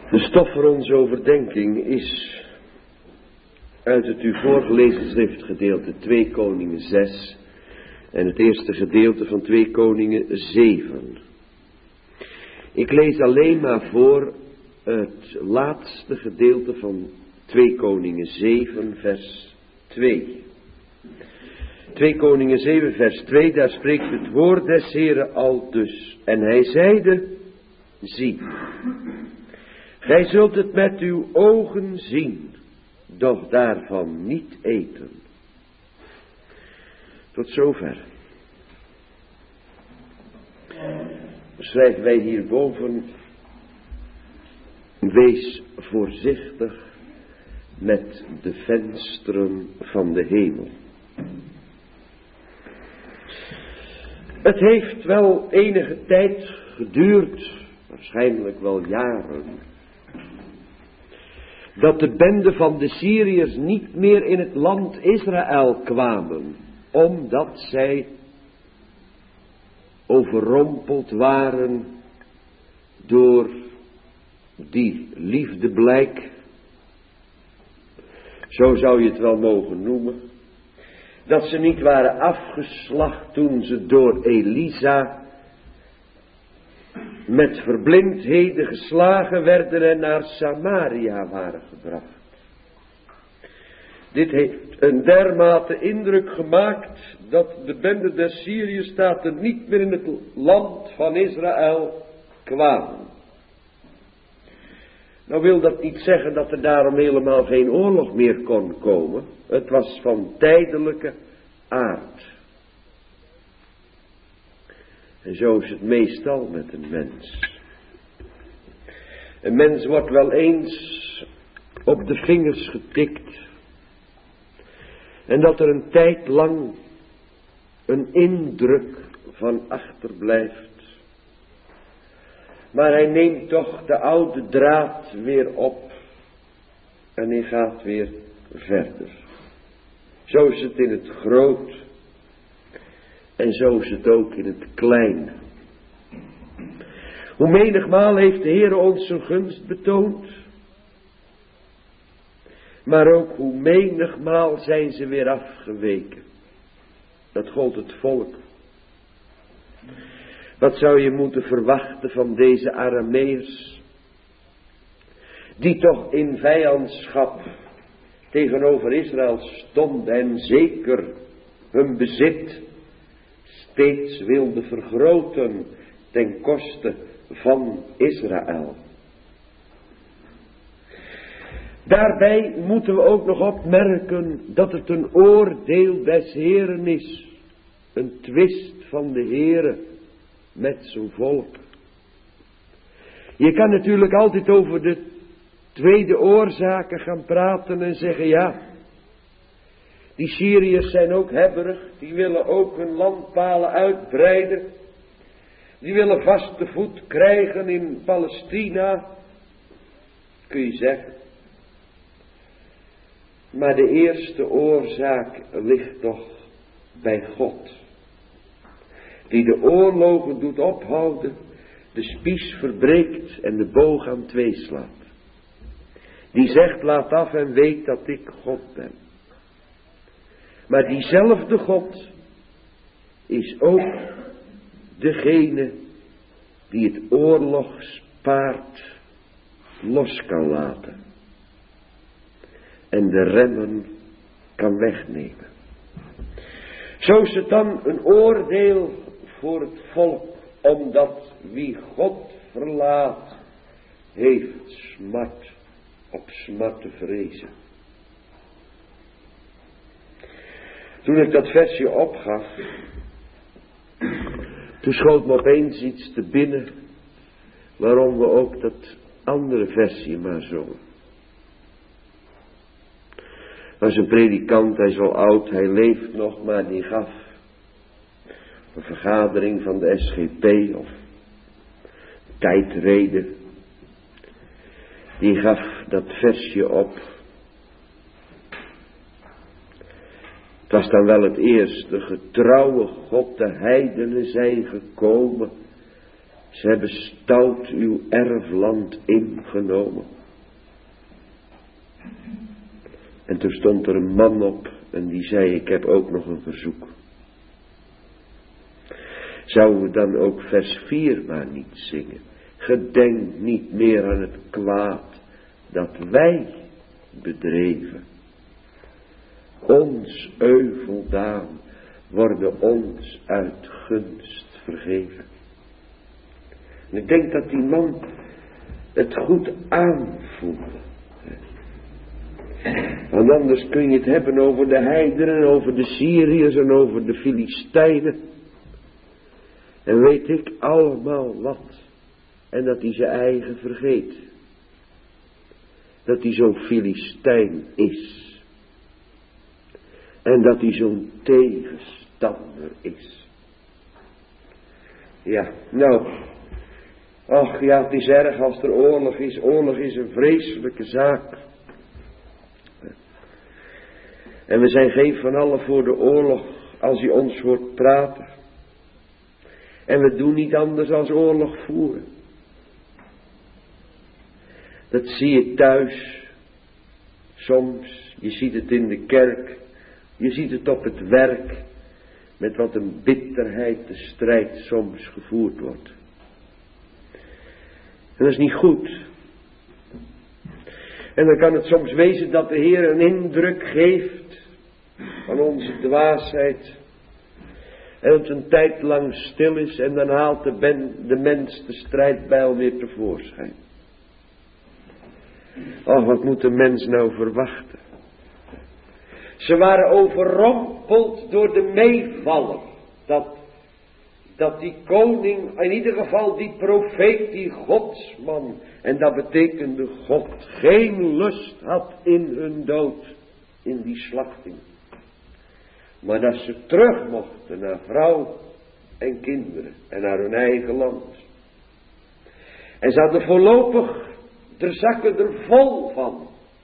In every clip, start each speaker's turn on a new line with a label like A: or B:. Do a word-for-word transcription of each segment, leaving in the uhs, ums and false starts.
A: De stof voor onze overdenking is uit het u voorgelezen schriftgedeelte twee Koningen zes en het eerste gedeelte van twee Koningen zeven. Ik lees alleen maar voor het laatste gedeelte van twee Koningen zeven vers twee. twee Koningen zeven vers twee, daar spreekt het woord des Heren aldus. En hij zeide, zie, gij zult het met uw ogen zien, doch daarvan niet eten. Tot zover. Schrijven wij hierboven, wees voorzichtig met de vensteren van de hemel. Het heeft wel enige tijd geduurd, waarschijnlijk wel jaren, dat de bende van de Syriërs niet meer in het land Israël kwamen, omdat zij overrompeld waren door die liefdeblijk, zo zou je het wel mogen noemen, dat ze niet waren afgeslacht toen ze door Elisa met verblindheden geslagen werden en naar Samaria waren gebracht. Dit heeft een dermate indruk gemaakt dat de bende der Syriëstaten niet meer in het land van Israël kwamen. Nou wil dat niet zeggen dat er daarom helemaal geen oorlog meer kon komen. Het was van tijdelijke aard. En zo is het meestal met een mens. Een mens wordt wel eens op de vingers getikt. En dat er een tijd lang een indruk van achterblijft. Maar hij neemt toch de oude draad weer op. En hij gaat weer verder. Zo is het in het groot. En zo is het ook in het klein. Hoe menigmaal heeft de Heer ons zijn gunst betoond. Maar ook hoe menigmaal zijn ze weer afgeweken. Dat gold het volk. Wat zou je moeten verwachten van deze Arameërs, die toch in vijandschap tegenover Israël stonden en zeker hun bezit steeds wilden vergroten ten koste van Israël. Daarbij moeten we ook nog opmerken dat het een oordeel des Heeren is. Een twist van de Heere met zijn volk. Je kan natuurlijk altijd over de tweede oorzaken gaan praten en zeggen ja. Die Syriërs zijn ook hebberig. Die willen ook hun landpalen uitbreiden. Die willen vaste voet krijgen in Palestina. Kun je zeggen. Maar de eerste oorzaak ligt toch bij God. Die de oorlogen doet ophouden, de spies verbreekt en de boog aan twee slaat. Die zegt laat af en weet dat ik God ben. Maar diezelfde God is ook degene die het oorlogspaard los kan laten. En de remmen kan wegnemen. Zo is het dan een oordeel voor het volk, omdat wie God verlaat, heeft smart op smart te vrezen. Toen ik dat versje opgaf, toen schoot me opeens iets te binnen, waarom we ook dat andere versje maar zongen. Was een predikant, hij is wel oud, hij leeft nog, maar die gaf een vergadering van de S G P of tijdreden. Die gaf dat versje op. Het was dan wel het eerste, getrouwe God, de heidenen zijn gekomen Ze hebben stout uw erfland ingenomen. En toen stond er een man op en die zei, ik heb ook nog een verzoek. Zouden we dan ook vers vier maar niet zingen? Gedenk niet meer aan het kwaad dat wij bedreven. Ons euveldaan worden ons uit gunst vergeven. En ik denk dat die man het goed aanvoelde. Want anders kun je het hebben over de heidenen, over de Syriërs en over de Filistijnen. En weet ik allemaal wat. En dat hij zijn eigen vergeet. Dat hij zo'n Filistijn is. En dat hij zo'n tegenstander is. Ja, nou. Ach ja, het is erg als er oorlog is. Oorlog is een vreselijke zaak. En we zijn geen van allen voor de oorlog als hij ons hoort praten. En we doen niet anders als oorlog voeren. Dat zie je thuis. Soms, je ziet het in de kerk. Je ziet het op het werk. Met wat een bitterheid de strijd soms gevoerd wordt. En dat is niet goed. En dan kan het soms wezen dat de Heer een indruk geeft van onze dwaasheid. En het een tijd lang stil is en dan haalt de, ben, de mens de strijdbijl weer tevoorschijn. Och, wat moet de mens nou verwachten? Ze waren overrompeld door de meevaller. Dat, dat die koning, in ieder geval die profeet, die godsman, en dat betekende God, geen lust had in hun dood, in die slachting. Maar dat ze terug mochten naar vrouw en kinderen en naar hun eigen land. En ze hadden voorlopig de zakken er vol van.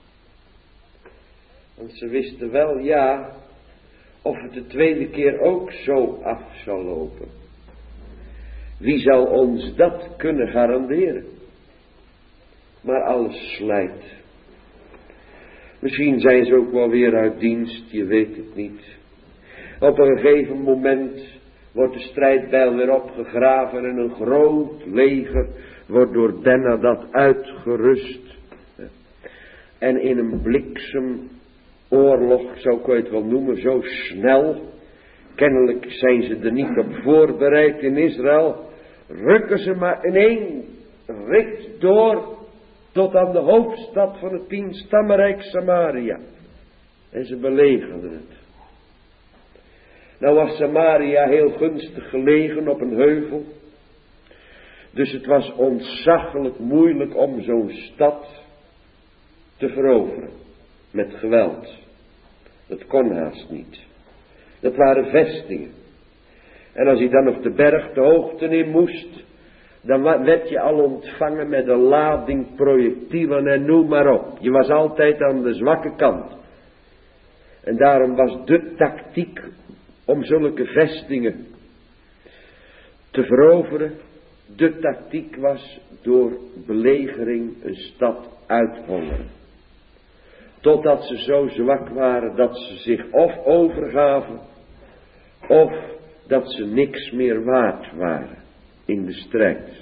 A: Want ze wisten wel, ja, of het de tweede keer ook zo af zal lopen. Wie zal ons dat kunnen garanderen? Maar alles slijt. Misschien zijn ze ook wel weer uit dienst, je weet het niet. Op een gegeven moment wordt de strijdbijl weer opgegraven en een groot leger wordt door Benhadad uitgerust. En in een bliksemoorlog, zo kun je het wel noemen, zo snel. Kennelijk zijn ze er niet op voorbereid in Israël. Rukken ze maar in één rit door tot aan de hoofdstad van het tienstammenrijk Samaria. En ze belegerden het. Nou was Samaria heel gunstig gelegen op een heuvel. Dus het was ontzaglijk moeilijk om zo'n stad te veroveren. Met geweld. Dat kon haast niet. Dat waren vestingen. En als hij dan op de berg de hoogte in moest, dan werd je al ontvangen met een lading projectielen en noem maar op. Je was altijd aan de zwakke kant. En daarom was de tactiek om zulke vestingen te veroveren. De tactiek was door belegering een stad uithongeren. Totdat ze zo zwak waren dat ze zich of overgaven, of dat ze niks meer waard waren in de strijd.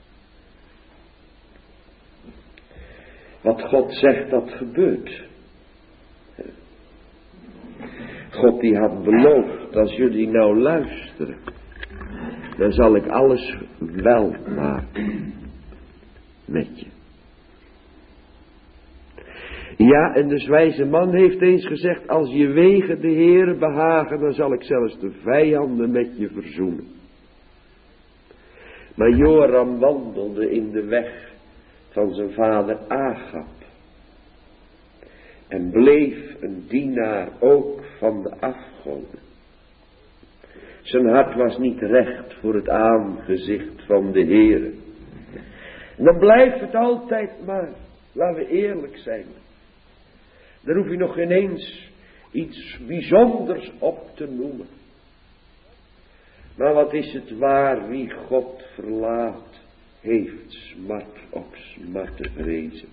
A: Wat God zegt, dat gebeurt. God die had beloofd, als jullie nou luisteren, dan zal ik alles wel maken met je. Ja, en de wijze man heeft eens gezegd, als je wegen de Heere behagen, dan zal ik zelfs de vijanden met je verzoenen. Maar Joram wandelde in de weg van zijn vader Agab. En bleef een dienaar ook van de afgoden. Zijn hart was niet recht voor het aangezicht van de Heere. En dan blijft het altijd maar, laten we eerlijk zijn. Daar hoef je nog ineens iets bijzonders op te noemen. Maar wat is het waar, wie God verlaat, heeft smart op smart te vrezen.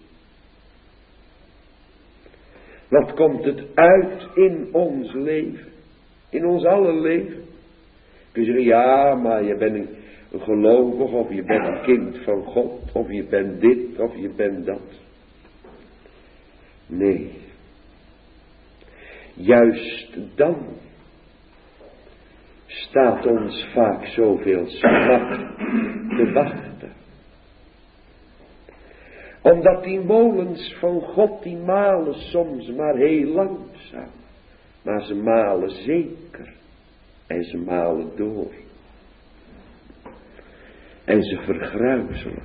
A: Wat komt het uit in ons leven? In ons alle leven? Kun je zeggen, ja, maar je bent een, een gelovig, of je bent een kind van God, of je bent dit, of je bent dat. Nee. Juist dan staat ons vaak zoveel smart te wachten. Omdat die molens van God, die malen soms maar heel langzaam. Maar ze malen zeker. En ze malen door. En ze vergruizelen.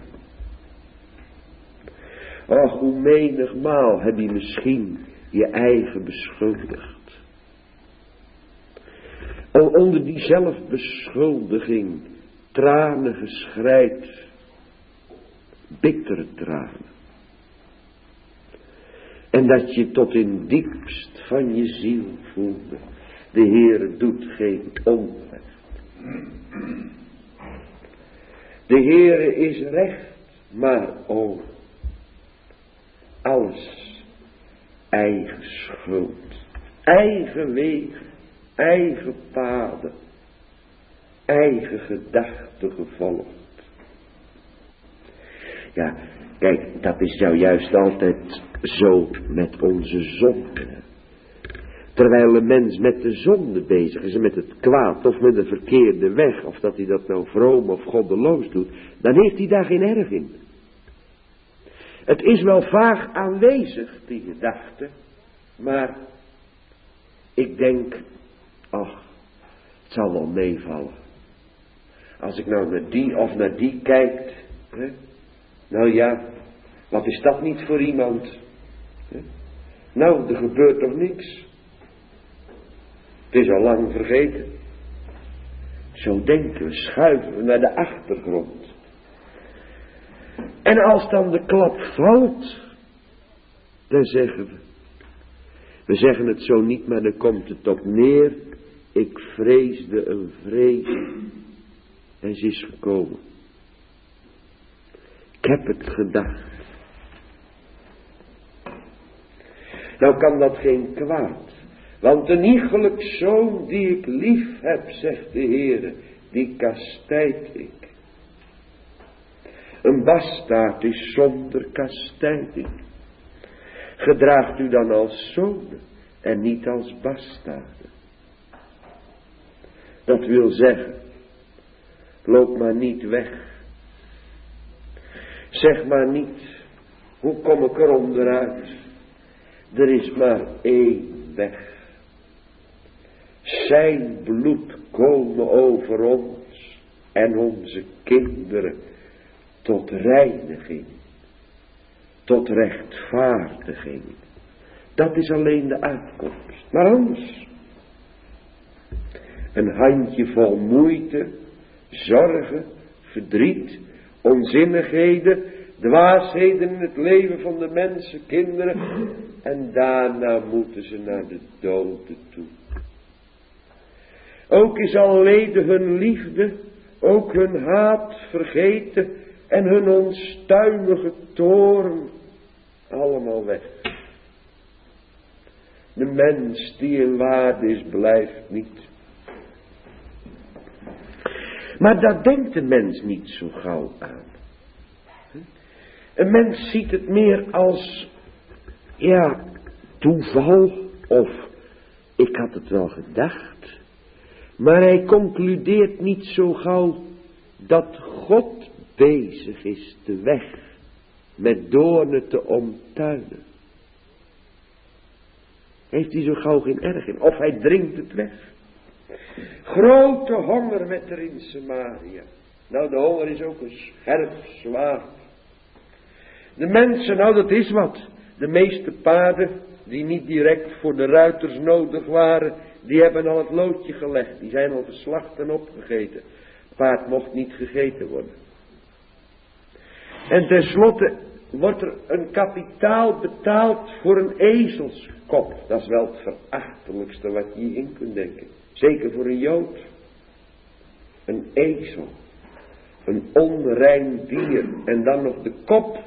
A: Och, hoe menigmaal heb je misschien je eigen beschuldigd. Onder die zelfbeschuldiging tranen geschreid. Bittere tranen. En dat je tot in diepst van je ziel voelde. De Heere doet geen onrecht. De Heere is recht. Maar o, alles eigen schuld. Eigen wegen. Eigen paden. Eigen gedachten gevolgd. Ja, kijk, dat is nou juist altijd zo met onze zonde. Terwijl een mens met de zonde bezig is en met het kwaad of met de verkeerde weg, of dat hij dat nou vroom of goddeloos doet, dan heeft hij daar geen erg in. Het is wel vaag aanwezig, die gedachte, maar ik denk, ach, het zal wel meevallen. Als ik nou naar die of naar die kijk, hè? Nou ja, wat is dat niet voor iemand? Hè? Nou, er gebeurt toch niks? Het is al lang vergeten. Zo denken we, schuiven we naar de achtergrond. En als dan de klap valt, dan zeggen we. We zeggen het zo niet, maar dan komt het op neer. Ik vreesde een vrees. En ze is gekomen. Ik heb het gedacht. Nou kan dat geen kwaad. Want een iegelijk zoon die ik lief heb, zegt de Heere, die kastijd ik. Een bastaard is zonder kastijding. Gedraagt u dan als zonen en niet als bastaarden. Dat wil zeggen, loop maar niet weg. Zeg maar niet, hoe kom ik er onderuit? Er is maar één weg. Zijn bloed komen over ons en onze kinderen tot reiniging, tot rechtvaardiging. Dat is alleen de uitkomst. Maar anders, een handjevol moeite, zorgen, verdriet, onzinnigheden, dwaasheden in het leven van de mensen, kinderen, en daarna moeten ze naar de dood toe. Ook is alleen hun liefde, ook hun haat vergeten en hun onstuimige toorn allemaal weg. De mens die in waarde is, blijft niet. Maar daar denkt de mens niet zo gauw aan. Een mens ziet het meer als, ja, toeval of ik had het wel gedacht. Maar hij concludeert niet zo gauw dat God bezig is de weg met doornen te omtuinen. Heeft hij zo gauw geen erg in. Of hij dringt het weg. Grote honger met er in Samaria. Nou, de honger is ook een scherp zwaard. De mensen, nou dat is wat. De meeste paarden die niet direct voor de ruiters nodig waren, die hebben al het loodje gelegd. Die zijn al geslacht en opgegeten. Paard mocht niet gegeten worden. En tenslotte wordt er een kapitaal betaald voor een ezelskop. Dat is wel het verachtelijkste wat je in kunt denken. Zeker voor een Jood. een ezel, een onrein dier en dan nog de kop.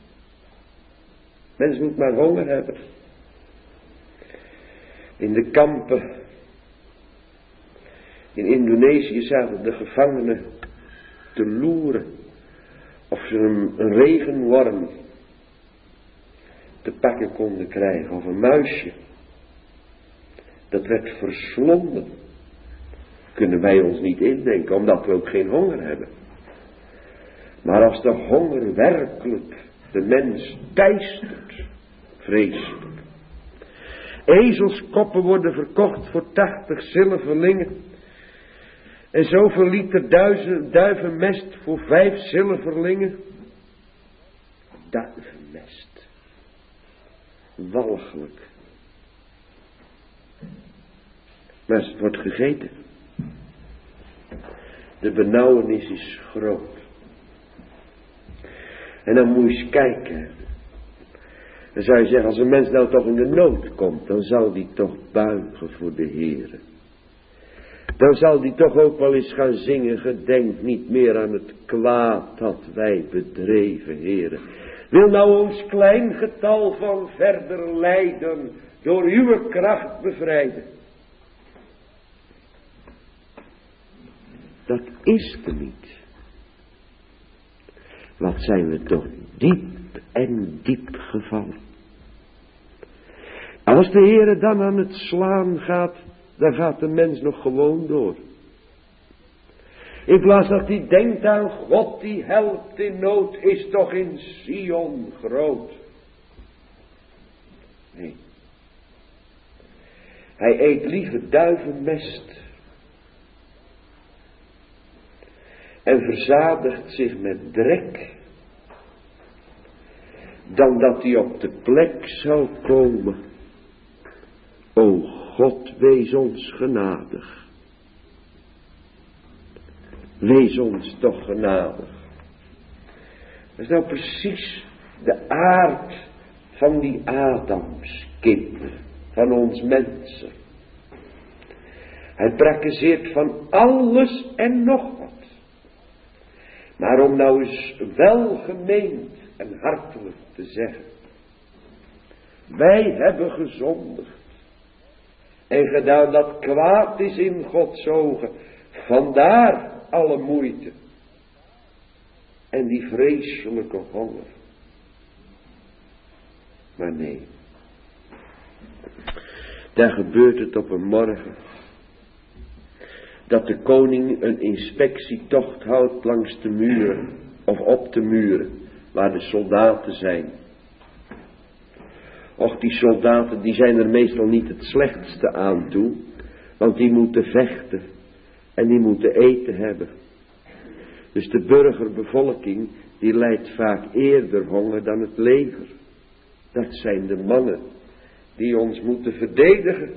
A: Mens moet maar honger hebben. In de kampen in Indonesië zaten de gevangenen te loeren of ze een, een regenworm te pakken konden krijgen of een muisje. Dat werd verslonden. Kunnen wij ons niet indenken, omdat we ook geen honger hebben. Maar als de honger werkelijk de mens teistert, vreselijk. Ezelskoppen worden verkocht voor tachtig zilverlingen. En zoveel liter duizen, duivenmest voor vijf zilverlingen. Duivenmest. Walgelijk. Maar het wordt gegeten. De benauwenis is groot. En dan moet je eens kijken. Dan zou je zeggen, als een mens nou toch in de nood komt, dan zal die toch buigen voor de Heere. Dan zal die toch ook wel eens gaan zingen, gedenk niet meer aan het kwaad dat wij bedreven, Heere. Wil nou ons klein getal van verder lijden door uw kracht bevrijden. Dat is er niet. Wat zijn we toch diep en diep gevallen. Als de Heere dan aan het slaan gaat, dan gaat de mens nog gewoon door. In plaats dat hij denkt aan God die helpt in nood, is toch in Sion groot. Nee. Hij eet liever duivenmest. En verzadigt zich met drek. Dan dat hij op de plek zou komen. O God, wees ons genadig. Wees ons toch genadig. Dat is nou precies de aard van die Adamskind. Van ons mensen. Hij praktiseert van alles en nog wat. Maar om nou eens welgemeend en hartelijk te zeggen. Wij hebben gezondigd. En gedaan dat kwaad is in Gods ogen. Vandaar alle moeite. En die vreselijke honger. Maar nee. Daar gebeurt het op een morgen. Dat de koning een inspectietocht houdt langs de muren. Of op de muren. Waar de soldaten zijn. Och, die soldaten die zijn er meestal niet het slechtste aan toe. Want die moeten vechten. En die moeten eten hebben. Dus de burgerbevolking die lijdt vaak eerder honger dan het leger. Dat zijn de mannen die ons moeten verdedigen.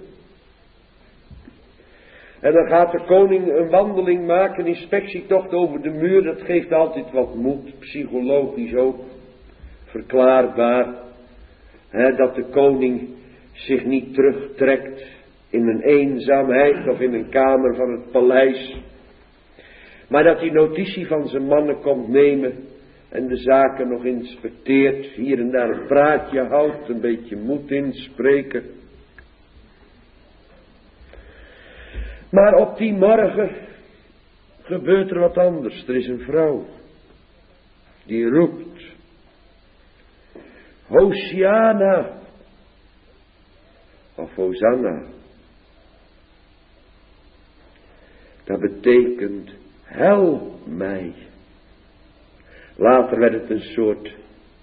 A: En dan gaat de koning een wandeling maken, een inspectietocht over de muur. Dat geeft altijd wat moed, psychologisch ook. Verklaarbaar. He, dat de koning zich niet terugtrekt in een eenzaamheid of in een kamer van het paleis. Maar dat hij notitie van zijn mannen komt nemen en de zaken nog inspecteert. Hier en daar een praatje houdt, een beetje moed inspreken. Maar op die morgen gebeurt er wat anders. Er is een vrouw die roept. Hosiana. Of Hosanna. Dat betekent help mij. Later werd het een soort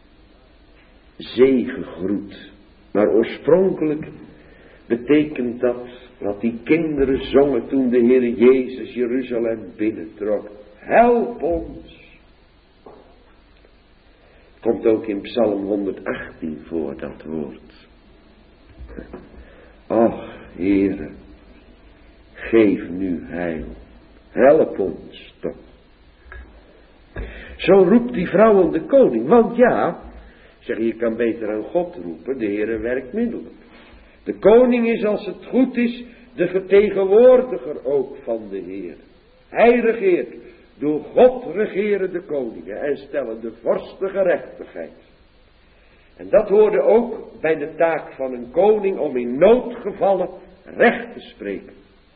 A: zegegroet. Maar oorspronkelijk betekent dat wat die kinderen zongen toen de Heer Jezus Jeruzalem binnentrok. Help ons. Komt ook in Psalm honderdachttien voor dat woord. Och, Heere, geef nu heil. Help ons toch. Zo roept die vrouw aan de koning. Want ja, zeg je, je kan beter aan God roepen. De Heere werkt middelijk. De koning is, als het goed is, de vertegenwoordiger ook van de Heer. Hij regeert. Door God regeren de koningen en stellen de vorsten gerechtigheid. En dat hoorde ook bij de taak van een koning om in noodgevallen recht te spreken.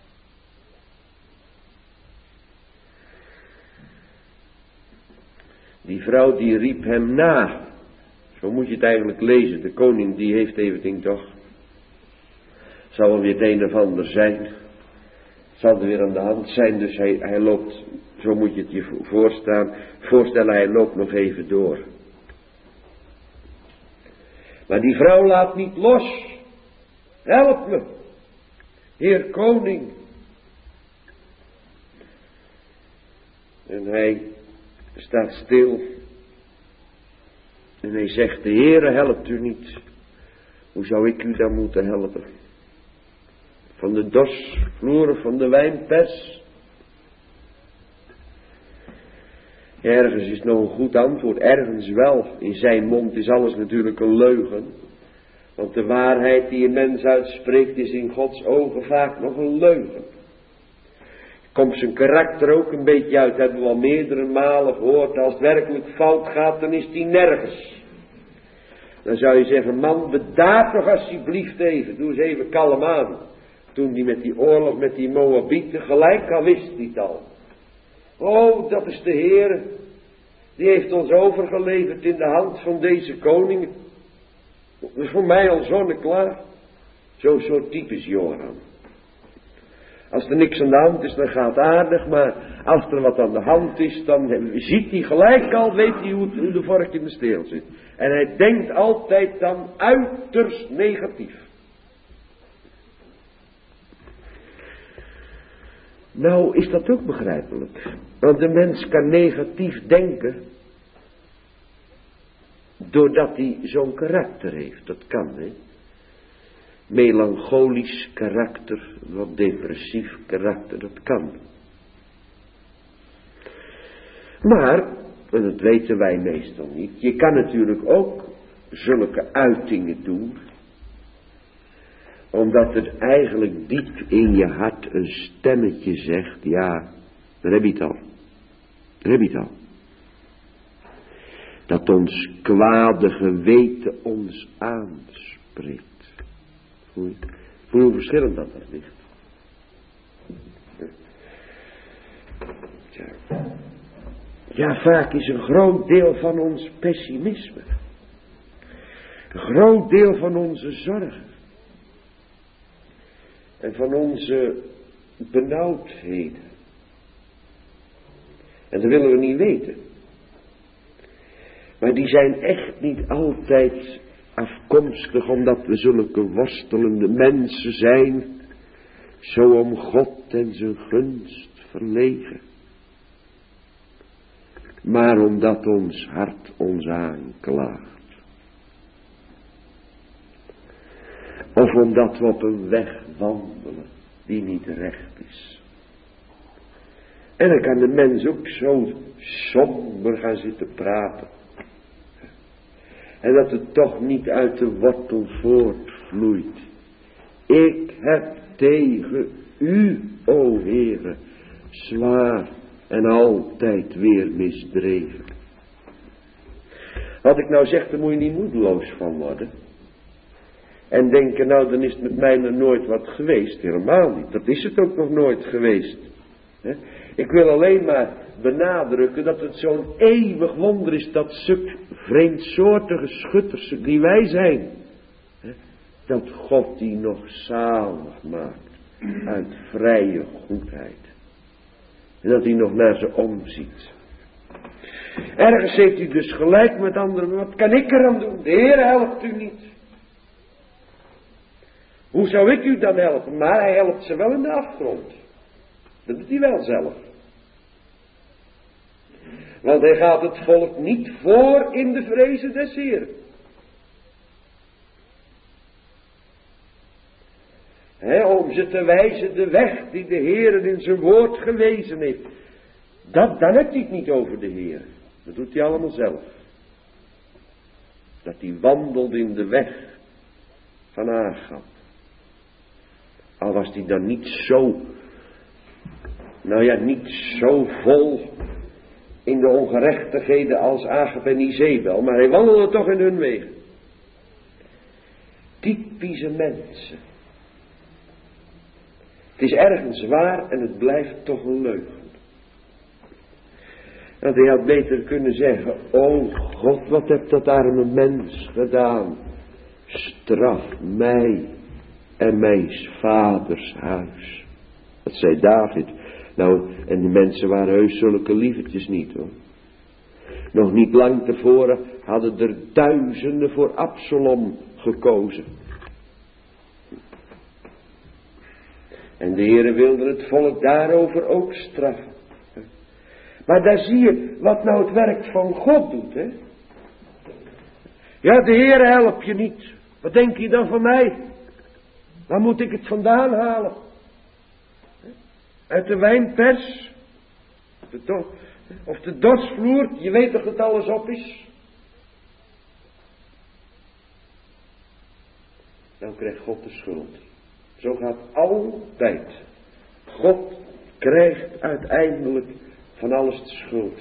A: Die vrouw die riep hem na. Zo moet je het eigenlijk lezen. De koning die heeft even toch. Zal wel weer het een of ander zijn. Zal er weer aan de hand zijn. Dus hij, hij loopt. Zo moet je het je voorstaan, voorstellen. Hij loopt nog even door. Maar die vrouw laat niet los. Help me. Heer koning. En hij staat stil. En hij zegt, de Heere helpt u niet. Hoe zou ik u dan moeten helpen? Van de dorsvloeren, van de wijnpers. Ergens is nog een goed antwoord, ergens wel. In zijn mond is alles natuurlijk een leugen. Want de waarheid die een mens uitspreekt is in Gods ogen vaak nog een leugen. Komt zijn karakter ook een beetje uit, hebben we al meerdere malen gehoord. Als het werkelijk fout gaat, dan is die nergens. Dan zou je zeggen, man, bedaar toch alsjeblieft even, doe eens even kalm aan. Toen die met die oorlog met die Moabieten, gelijk al wist hij het al. Oh, dat is de Heer. Die heeft ons overgeleverd in de hand van deze koningen. Dat is voor mij al zonneklaar. Zo'n soort type is Joram. Als er niks aan de hand is, dan gaat het aardig. Maar als er wat aan de hand is, dan ziet hij gelijk al, weet hij hoe, hoe de vork in de steel zit. En hij denkt altijd dan uiterst negatief. Nou is dat ook begrijpelijk. Want de mens kan negatief denken. Doordat hij zo'n karakter heeft. Dat kan, hè. Melancholisch karakter. Wat depressief karakter. Dat kan. Maar, en dat weten wij meestal niet. Je kan natuurlijk ook zulke uitingen doen. Omdat het eigenlijk diep in je hart een stemmetje zegt. Ja, daar heb je het al. Daar heb je het al. Dat ons kwade geweten ons aanspreekt. Voel je, voel je hoe verschillend dat dat ligt. Ja. ja, vaak is een groot deel van ons pessimisme. Een groot deel van onze zorgen. En van onze benauwdheden. En dat willen we niet weten. Maar die zijn echt niet altijd afkomstig omdat we zulke worstelende mensen zijn. Zo om God en zijn gunst verlegen. Maar omdat ons hart ons aanklaagt. Of omdat we op een weg wandelen die niet recht is. En dan kan de mens ook zo somber gaan zitten praten. En dat het toch niet uit de wortel voortvloeit. Ik heb tegen u, o Heere, zwaar en altijd weer misdreven. Wat ik nou zeg, daar moet je niet moedeloos van worden. En denken, nou dan is het met mij nog nooit wat geweest. Helemaal niet. Dat is het ook nog nooit geweest. He? Ik wil alleen maar benadrukken dat het zo'n eeuwig wonder is. Dat zulke vreemdsoortige schutters die wij zijn. He? Dat God die nog zalig maakt. Uit vrije goedheid. En dat hij nog naar ze omziet. Ergens heeft hij dus gelijk met anderen. Wat kan ik eraan doen? De Heer helpt u niet. Hoe zou ik u dan helpen? Maar hij helpt ze wel in de afgrond. Dat doet hij wel zelf. Want hij gaat het volk niet voor in de vrezen des Heeren. He, om ze te wijzen de weg die de Heer in zijn woord gewezen heeft. Dat, dan heeft hij het niet over de Heer. Dat doet hij allemaal zelf. Dat hij wandelt in de weg van Agab. Al was hij dan niet zo Nou ja, niet zo vol in de ongerechtigheden als Agab en Izebel, maar hij wandelde toch in hun wegen. Typische mensen. Het is ergens waar en het blijft toch een leugen. Want hij had beter kunnen zeggen, o God, wat hebt dat arme mens gedaan? Straf mij en mijn vaders huis. Dat zei David. Nou, en die mensen waren heus zulke lievertjes niet hoor. Nog niet lang tevoren hadden er duizenden voor Absalom gekozen. En de Heere wilde het volk daarover ook straffen. Maar daar zie je wat nou het werk van God doet, hè. Ja, de Heere helpt je niet. Wat denk je dan van mij? Waar moet ik het vandaan halen? Uit de wijnpers? De do- of de dorsvloer? Je weet toch dat alles op is? Dan krijgt God de schuld. Zo gaat altijd. God krijgt uiteindelijk van alles de schuld.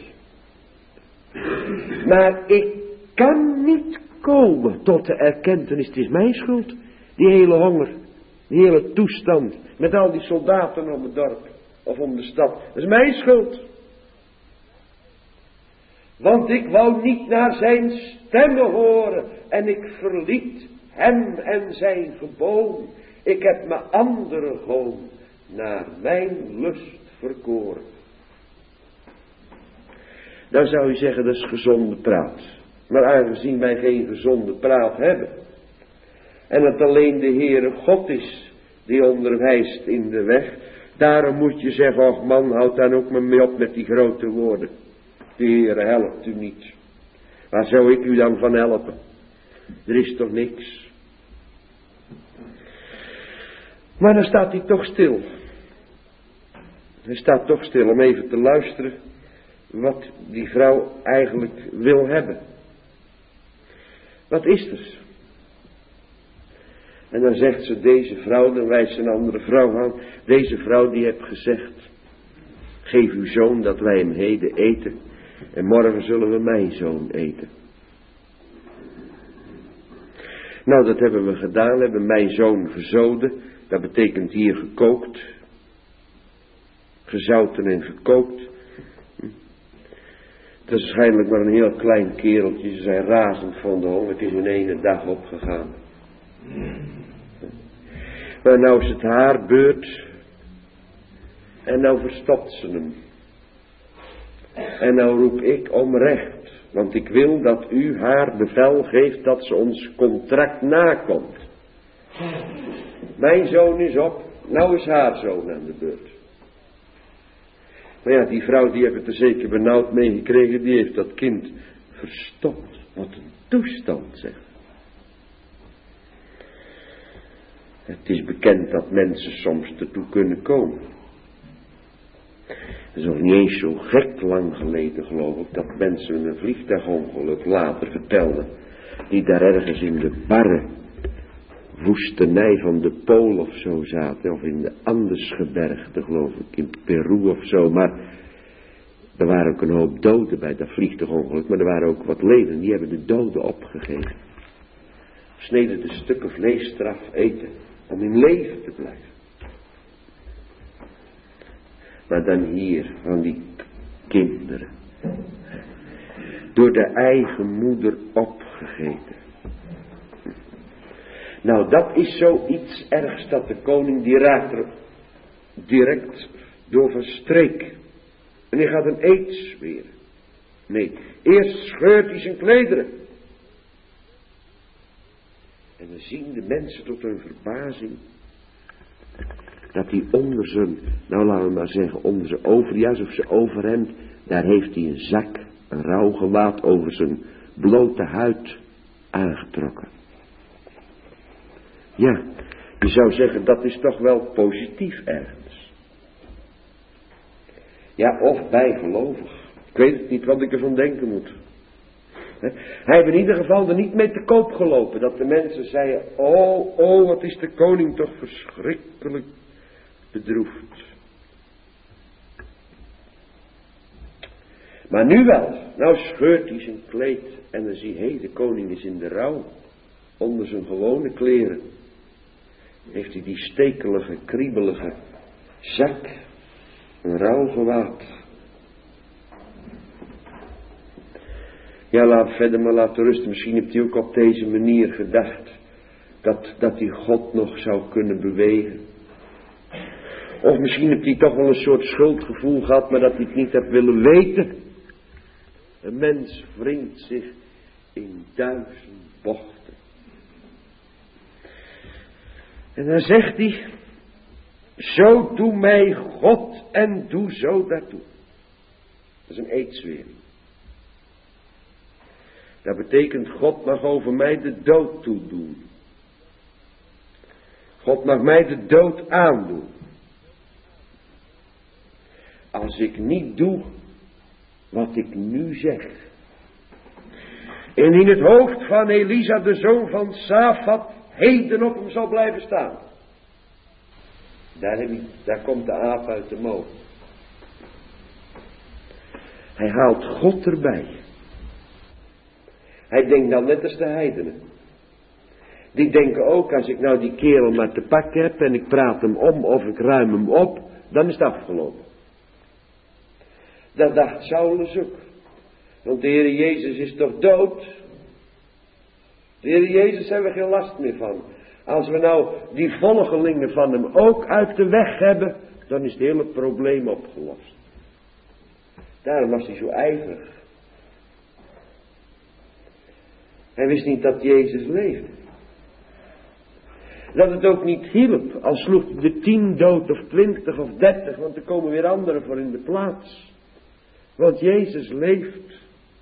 A: Maar ik kan niet komen tot de erkentenis. Het is mijn schuld. Die hele honger. Die hele toestand. Met al die soldaten om het dorp. Of om de stad. Dat is mijn schuld. Want ik wou niet naar zijn stemmen horen. En ik verliet hem en zijn geboden. Ik heb me andere gewoon naar mijn lust verkoren. Dan zou je zeggen dat is gezonde praat. Maar aangezien wij geen gezonde praat hebben. En het alleen de Heere God is die onderwijst in de weg. Daarom moet je zeggen, och man, houd dan ook maar mee op met die grote woorden. De Heere helpt u niet. Waar zou ik u dan van helpen? Er is toch niks. Maar dan staat hij toch stil. Hij staat toch stil om even te luisteren wat die vrouw eigenlijk wil hebben. Wat is er? En dan zegt ze, deze vrouw, dan wijst ze een andere vrouw aan. Deze vrouw die heeft gezegd, geef uw zoon dat wij hem heden eten. En morgen zullen we mijn zoon eten. Nou, dat hebben we gedaan, we hebben mijn zoon verzoden. Dat betekent hier gekookt. Gezouten en gekookt. Het is waarschijnlijk maar een heel klein kereltje. Ze zijn razend van de honger. Het is in ene dag opgegaan. Maar nou is het haar beurt. En nou verstopt ze hem. En nou roep ik om recht. Want ik wil dat u haar bevel geeft dat ze ons contract nakomt. Mijn zoon is op. Nou is haar zoon aan de beurt. Maar ja, die vrouw die heeft het er zeker benauwd mee gekregen. Die heeft dat kind verstopt. Wat een toestand zeg. Het is bekend dat mensen soms ertoe kunnen komen. Het is nog niet eens zo gek lang geleden geloof ik. Dat mensen een vliegtuigongeluk later vertelden. Die daar ergens in de barre woestenij van de Pool of zo zaten. Of in de Andesgebergte geloof ik. In Peru of zo. Maar er waren ook een hoop doden bij dat vliegtuigongeluk. Maar er waren ook wat leden. Die hebben de doden opgegeven. Sneden de stukken vlees eraf eten. Om in leven te blijven. Maar dan hier van die kinderen. Door de eigen moeder opgegeten. Nou, dat is zoiets ergs dat de koning die raakt er direct door van streek. En hij gaat een eed zweren. Nee, eerst scheurt hij zijn klederen. En dan zien de mensen tot hun verbazing dat hij onder zijn, nou laten we maar zeggen, onder zijn overjas of zijn overhemd, daar heeft hij een zak, een rouwgewaad over zijn blote huid aangetrokken. Ja, je zou zeggen dat is toch wel positief ergens. Ja, of bijgelovig. Ik weet het niet wat ik ervan denken moet. Hij heeft in ieder geval er niet mee te koop gelopen. Dat de mensen zeiden, oh, oh, wat is de koning toch verschrikkelijk bedroefd. Maar nu wel. Nou scheurt hij zijn kleed. En dan zie je, hé, de koning is in de rouw. Onder zijn gewone kleren. Heeft hij die stekelige, kriebelige zak. Een rouwgewaad. Ja, laat verder maar laten rusten. Misschien heeft hij ook op deze manier gedacht. Dat, dat hij God nog zou kunnen bewegen. Of misschien heeft hij toch wel een soort schuldgevoel gehad. Maar dat hij het niet heeft willen weten. Een mens wringt zich in duizend bochten. En dan zegt hij. Zo doe mij God en doe zo daartoe. Dat is een eedzwering. Dat betekent God mag over mij de dood toedoen. God mag mij de dood aandoen. Als ik niet doe wat ik nu zeg. En in het hoofd van Elisa, de zoon van Safat, heden op hem zal blijven staan. Daar, heb ik, daar komt de aap uit de mouw. Hij haalt God erbij. Hij denkt dan net als de heidenen. Die denken ook, als ik nou die kerel maar te pakken heb en ik praat hem om of ik ruim hem op, dan is het afgelopen. Dat dacht Saulus ook. Want de Heer Jezus is toch dood? De Heer Jezus hebben we geen last meer van. Als we nou die volgelingen van hem ook uit de weg hebben, dan is het hele probleem opgelost. Daarom was hij zo ijverig. Hij wist niet dat Jezus leefde. Dat het ook niet hielp, al sloeg hij de tien dood of twintig of dertig, want er komen weer anderen voor in de plaats. Want Jezus leeft.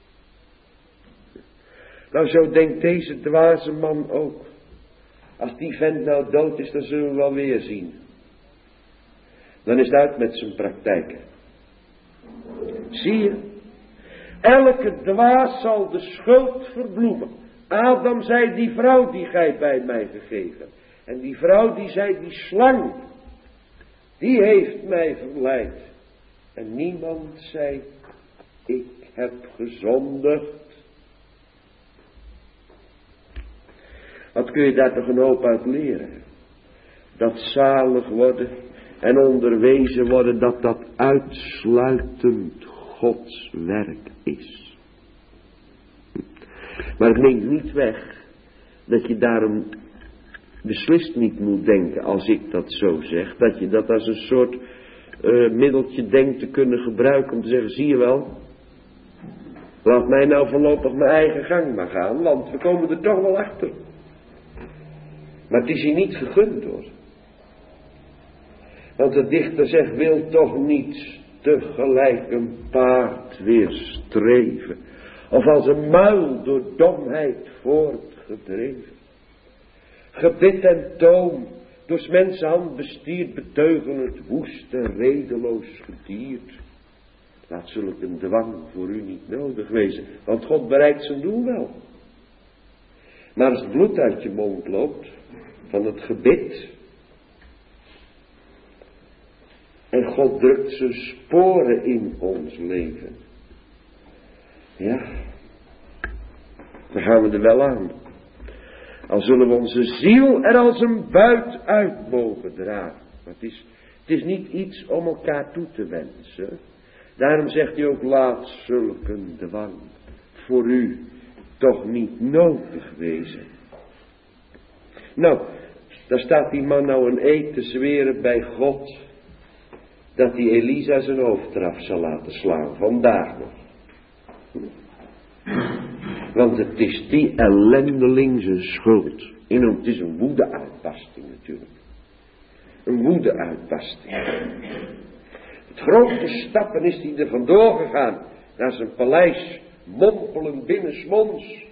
A: Nou, zo denkt deze dwaze man ook. Als die vent nou dood is, dan zullen we wel weer zien. Dan is het uit met zijn praktijken. Zie je? Elke dwaas zal de schuld verbloemen. Adam zei, die vrouw die gij bij mij gegeven. En die vrouw die zei, die slang. Die heeft mij verleid. En niemand zei, ik heb gezondigd. Wat kun je daar toch een hoop uit leren? Dat zalig worden en onderwezen worden, dat dat uitsluitend Gods werk is. Maar het neemt niet weg dat je daarom beslist niet moet denken, als ik dat zo zeg, dat je dat als een soort uh, middeltje denkt te kunnen gebruiken om te zeggen, zie je wel, laat mij nou voorlopig mijn eigen gang maar gaan, want we komen er toch wel achter. Maar het is je niet gegund hoor. Want de dichter zegt, wil toch niet tegelijk een paard weerstreven. Of als een muil door domheid voortgedreven. Gebit en toom, door 's mensenhand bestierd, beteugelen het woeste, redeloos gediert. Laat zulk een dwang voor u niet nodig wezen, want God bereikt zijn doel wel. Maar als het bloed uit je mond loopt, van het gebed, en God drukt zijn sporen in ons leven, ja, dan gaan we er wel aan. Al zullen we onze ziel er als een buit uit mogen dragen. Maar het is, het is niet iets om elkaar toe te wensen. Daarom zegt hij ook, laat zulk een dwang voor u toch niet nodig wezen. Nou, daar staat die man nou een eed te zweren bij God, dat hij Elisa zijn hoofd eraf zal laten slaan, vandaag nog. Want het is die ellendeling zijn schuld. En het is een woede-uitbarsting natuurlijk. Een woede-uitbarsting. Het grote stappen is hij er vandoor gegaan, naar zijn paleis, mompelend binnensmonds.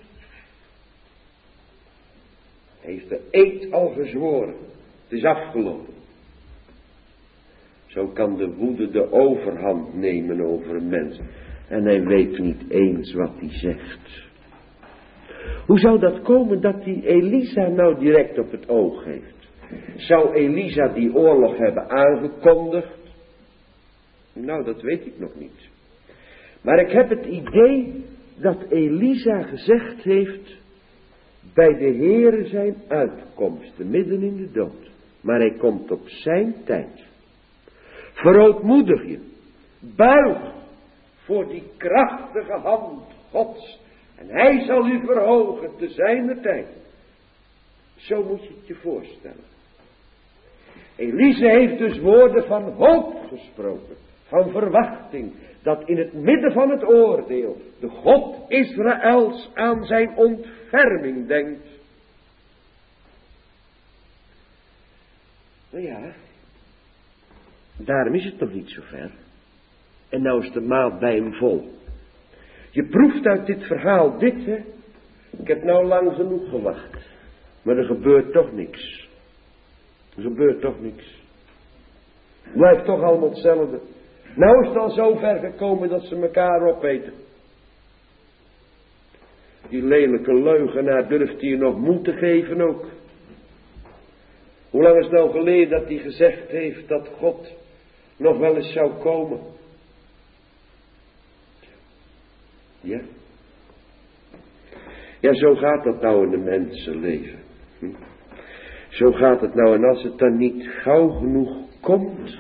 A: Hij heeft de eed al gezworen. Het is afgelopen. Zo kan de woede de overhand nemen over een mens. En hij weet niet eens wat hij zegt. Hoe zou dat komen dat die Elisa nou direct op het oog heeft? Zou Elisa die oorlog hebben aangekondigd? Nou, dat weet ik nog niet. Maar ik heb het idee dat Elisa gezegd heeft, bij de Heere zijn uitkomsten, midden in de dood. Maar hij komt op zijn tijd. Verootmoedig je, buig voor die krachtige hand Gods. En hij zal u verhogen te zijner tijd. Zo moet je het je voorstellen. Elise heeft dus woorden van hoop gesproken. Van verwachting. Dat in het midden van het oordeel de God Israëls aan zijn ontferming denkt. Nou ja, daarom is het nog niet zo ver. En nou is de maat bij hem vol. Je proeft uit dit verhaal dit, hè. Ik heb nou lang genoeg gewacht. Maar er gebeurt toch niks. Er gebeurt toch niks. Het blijft toch allemaal hetzelfde. Nou is het al zo ver gekomen dat ze elkaar opeten. Die lelijke leugenaar durft hier nog moed te geven ook. Hoe lang is het nou geleden dat hij gezegd heeft dat God nog wel eens zou komen? Ja. Ja, zo gaat dat nou in de mensenleven. Hm? Zo gaat het nou, en als het dan niet gauw genoeg komt,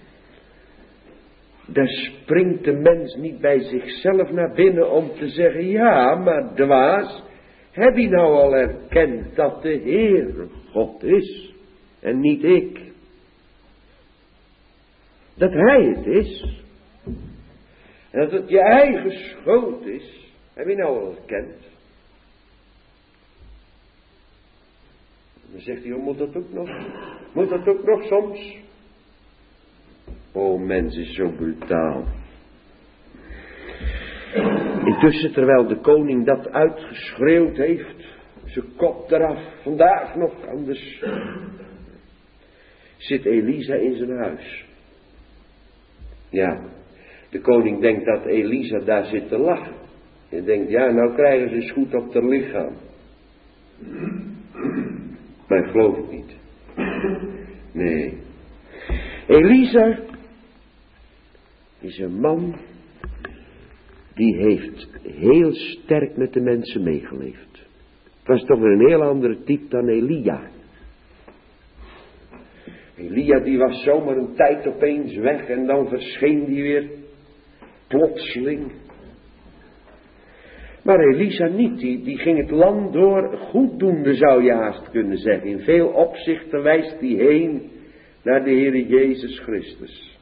A: dan springt de mens niet bij zichzelf naar binnen om te zeggen, ja, maar dwaas, heb je nou al erkend dat de Heere God is en niet ik? Dat Hij het is. En dat het je eigen schuld is, heb je nou al erkend? Dan zegt hij, oh, moet dat ook nog? Moet dat ook nog soms? O, mens is zo brutaal. Intussen, terwijl de koning dat uitgeschreeuwd heeft, zijn kop eraf, vandaag nog, anders, zit Elisa in zijn huis. Ja, de koning denkt dat Elisa daar zit te lachen. Hij denkt, ja, nou krijgen ze eens goed op haar lichaam. Maar ik geloof het niet. Nee. Elisa is een man die heeft heel sterk met de mensen meegeleefd. Het was toch een heel andere type dan Elia. Elia die was zomaar een tijd opeens weg en dan verscheen die weer plotseling. Maar Elisa niet, die, die ging het land door, goeddoende zou je haast kunnen zeggen. In veel opzichten wijst hij heen naar de Heere Jezus Christus.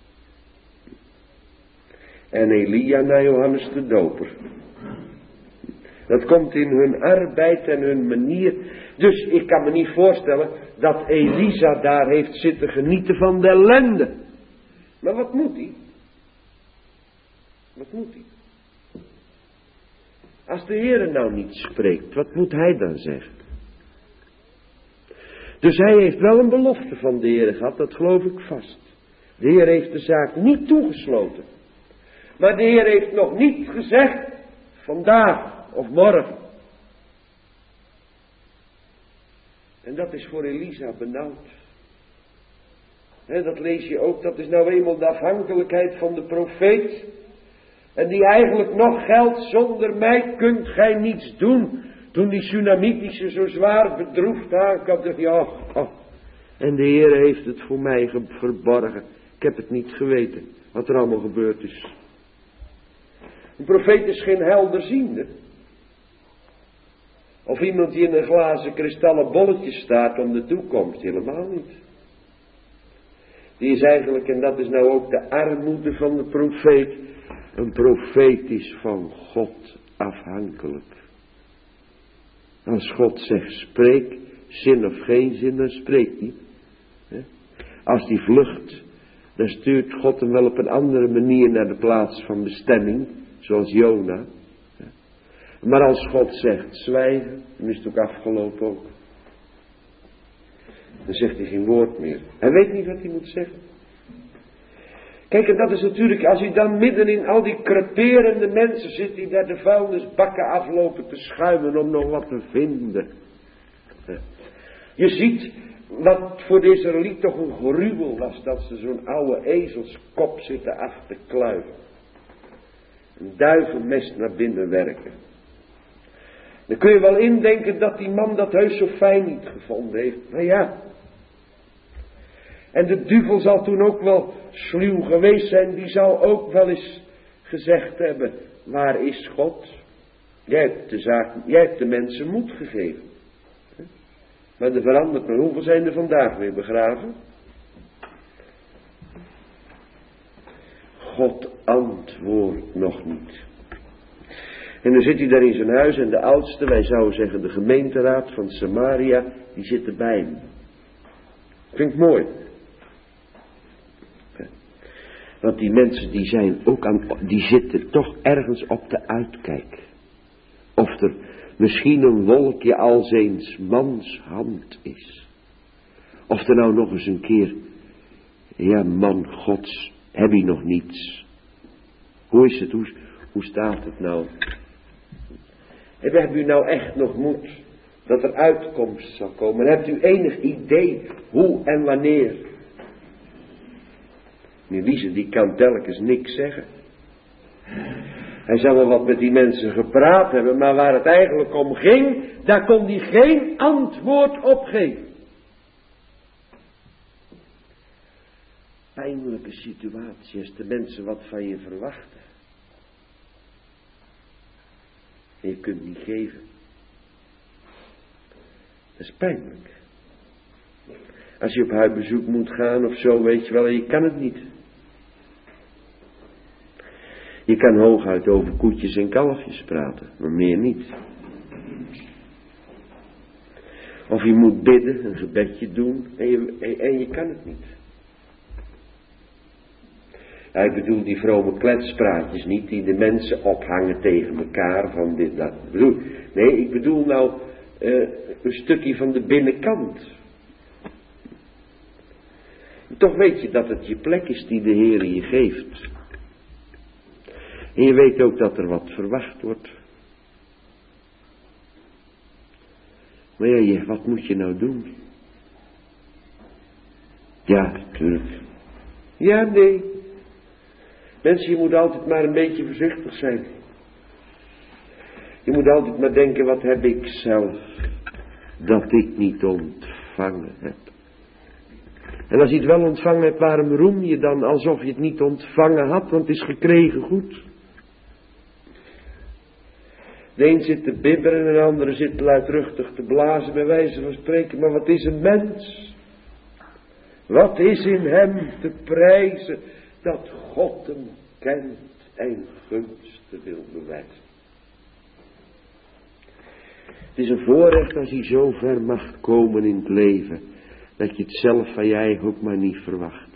A: En Elia naar Johannes de Doper. Dat komt in hun arbeid en hun manier. Dus ik kan me niet voorstellen dat Elisa daar heeft zitten genieten van de ellende. Maar wat moet hij? Wat moet hij? Als de Heere nou niet spreekt, wat moet hij dan zeggen? Dus hij heeft wel een belofte van de Heere gehad, dat geloof ik vast. De Heer heeft de zaak niet toegesloten. Maar de Heer heeft nog niet gezegd, vandaag of morgen. En dat is voor Elisa benauwd. He, dat lees je ook, dat is nou eenmaal de afhankelijkheid van de profeet. En die eigenlijk nog geldt, zonder mij kunt gij niets doen. Toen die Sunamitische zo zwaar bedroefd aankwam, dacht je, oh, oh. En de Heer heeft het voor mij verborgen. Ik heb het niet geweten, wat er allemaal gebeurd is. Een profeet is geen helderziende. Of iemand die in een glazen kristallen bolletje staat om de toekomst, helemaal niet. Die is eigenlijk, en dat is nou ook de armoede van de profeet, een profeet is van God afhankelijk. Als God zegt spreek, zin of geen zin, dan spreekt hij. Als hij vlucht, dan stuurt God hem wel op een andere manier naar de plaats van bestemming, zoals Jona. Maar als God zegt zwijgen, dan is het ook afgelopen ook. Dan zegt hij geen woord meer. Hij weet niet wat hij moet zeggen. Kijk, en dat is natuurlijk, als u dan midden in al die creperende mensen zit, die daar de vuilnisbakken aflopen te schuimen om nog wat te vinden. Je ziet wat voor de Israëliet toch een gruwel was, dat ze zo'n oude ezelskop zitten af te kluiven. een duivenmes naar binnen werken. Dan kun je wel indenken dat die man dat heus zo fijn niet gevonden heeft. Maar ja. En de duivel zal toen ook wel sluw geweest zijn. Die zou ook wel eens gezegd hebben. Waar is God? Jij hebt de zaak, jij hebt de mensen moed gegeven. Maar er verandert maar. Hoeveel zijn er vandaag weer begraven? God antwoordt nog niet. En dan zit hij daar in zijn huis en de oudste, wij zouden zeggen de gemeenteraad van Samaria, die zit erbij hem. Vind ik mooi. Want die mensen die zijn ook aan, die zitten toch ergens op de uitkijk. Of er misschien een wolkje als eens mans hand is. Of er nou nog eens een keer, ja man gods, heb je nog niets. Hoe is het, hoe, hoe staat het nou? En hebben u nou echt nog moed dat er uitkomst zal komen? En hebt u enig idee hoe en wanneer? Meneer Wiese, die kan telkens niks zeggen. Hij zou wel wat met die mensen gepraat hebben, maar waar het eigenlijk om ging, daar kon hij geen antwoord op geven. Pijnlijke situatie als de mensen wat van je verwachten. En je kunt niet geven. Dat is pijnlijk. Als je op huisbezoek moet gaan of zo, weet je wel, je kan het niet. Je kan hooguit over koetjes en kalfjes praten, maar meer niet. Of je moet bidden, een gebedje doen, en je, en, en je kan het niet. Ja, ik bedoel die vrome kletspraatjes niet, die de mensen ophangen tegen elkaar van dit, dat. Ik bedoel, nee, ik bedoel nou uh, een stukje van de binnenkant. Toch weet je dat het je plek is die de Heer je geeft. En je weet ook dat er wat verwacht wordt. Maar ja, je, wat moet je nou doen? Ja, natuurlijk. Ja, nee. Mensen, je moet altijd maar een beetje voorzichtig zijn. Je moet altijd maar denken, wat heb ik zelf dat ik niet ontvangen heb. En als je het wel ontvangen hebt, waarom roem je dan alsof je het niet ontvangen had, want het is gekregen goed. De een zit te bibberen en de andere zit luidruchtig te blazen, bij wijze van spreken. Maar wat is een mens? Wat is in hem te prijzen dat God hem kent en gunsten wil bewijzen? Het is een voorrecht als hij zo ver mag komen in het leven, dat je het zelf van je eigen ook maar niet verwacht.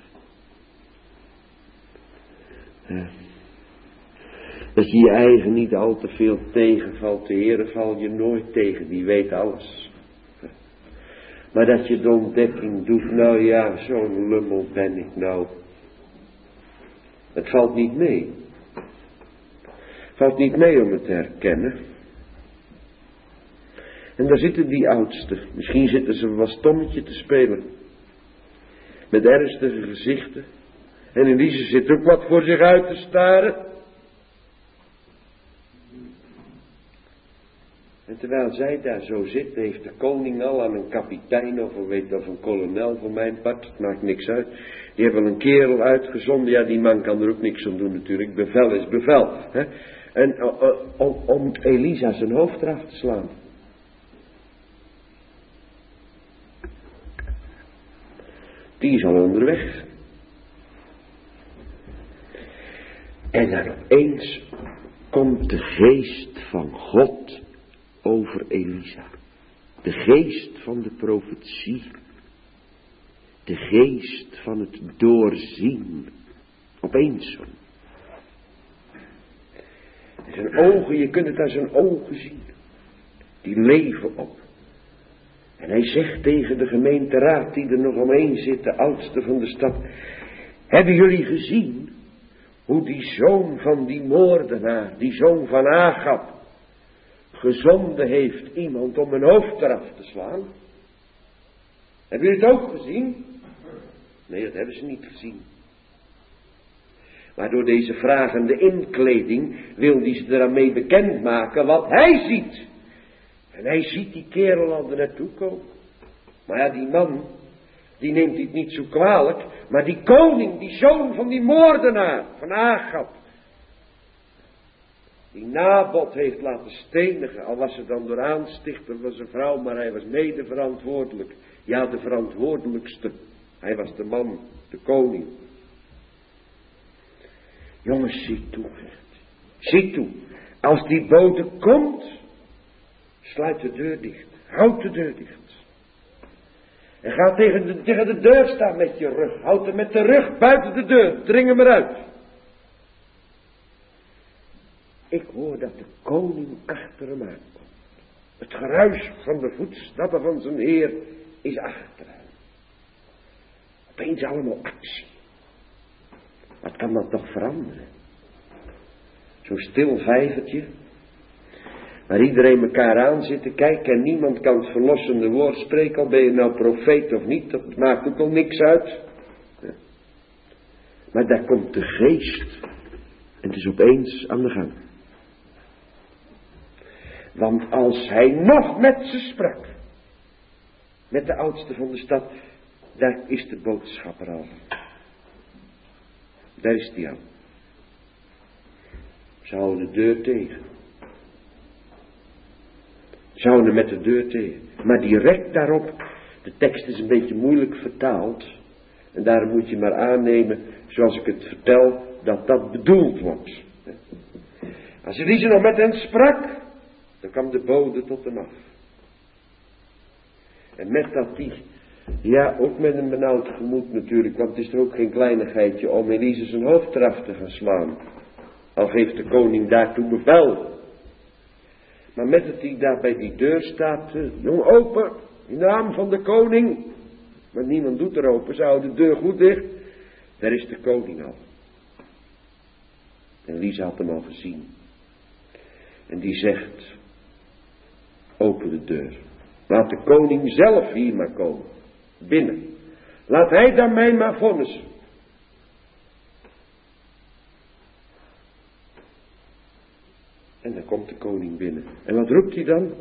A: Ja. Dat je je eigen niet al te veel tegenvalt. De Heere valt je nooit tegen, die weet alles. Maar dat je de ontdekking doet, nou ja, zo'n lummel ben ik nou. Het valt niet mee. Het valt niet mee om het te herkennen. En daar zitten die oudsten. Misschien zitten ze een stommetje te spelen. Met ernstige gezichten. En in die zit ook wat voor zich uit te staren. En terwijl zij daar zo zit, heeft de koning al aan een kapitein of, weet, of een kolonel voor mijn part, het maakt niks uit. Die hebben een kerel uitgezonden, ja die man kan er ook niks aan doen natuurlijk, bevel is bevel. Hè? En uh, uh, om, om Elisa zijn hoofd eraf te slaan. Die is al onderweg. En dan opeens komt de geest van God over Elisa. De geest van de profetie. De geest van het doorzien. Opeens zo. En zijn ogen, je kunt het aan zijn ogen zien. Die leven op. En hij zegt tegen de gemeenteraad die er nog omheen zit, de oudste van de stad. Hebben jullie gezien hoe die zoon van die moordenaar, die zoon van Agab, gezonden heeft iemand om een hoofd eraf te slaan? Hebben jullie het ook gezien? Nee, dat hebben ze niet gezien. Maar door deze vragende inkleding wil hij ze ermee bekendmaken wat hij ziet. En hij ziet die kerel al er naartoe komen. Maar ja, die man, die neemt dit niet zo kwalijk. Maar die koning, die zoon van die moordenaar, van Agab. Die Nabot heeft laten stenigen. Al was het dan door aanstichter van zijn vrouw, maar hij was mede verantwoordelijk. Ja, de verantwoordelijkste. Hij was de man, de koning. Jongens, zie toe. Zie toe. Als die bode komt, sluit de deur dicht. Houd de deur dicht. En ga tegen de, tegen de deur staan met je rug. Houd hem met de rug buiten de deur. Dring hem eruit. Ik hoor dat de koning achter hem aankomt. Het geruis van de voetstappen van zijn heer is achter hem. Opeens allemaal actie. Wat kan dat toch veranderen? Zo'n stil vijvertje. Waar iedereen elkaar aan zit te kijken en niemand kan het verlossende woord spreken. Al ben je nou profeet of niet, dat maakt ook al niks uit. Ja. Maar daar komt de geest. En het is opeens aan de gang. Want als hij nog met ze sprak. Met de oudste van de stad. Daar is de boodschapper al. Daar is die al. Ze houden de deur tegen. Ze houden met de deur tegen. Maar direct daarop. De tekst is een beetje moeilijk vertaald. En daarom moet je maar aannemen. Zoals ik het vertel. Dat dat bedoeld wordt. Als Elise nog met hen sprak. Dan kwam de bode tot hem af. En met dat die. Ja, ook met een benauwd gemoed natuurlijk. Want het is er ook geen kleinigheidje om Elise zijn hoofd eraf te gaan slaan. Al geeft de koning daartoe bevel. Maar met het die daar bij die deur staat. Jong, open. In naam van de koning. Maar niemand doet er open. Ze houden de deur goed dicht. Daar is de koning al. En Elise had hem al gezien. En die zegt. Open de deur. Laat de koning zelf hier maar komen. Binnen. Laat hij daar mij maar vonnissen. En dan komt de koning binnen. En wat roept hij dan?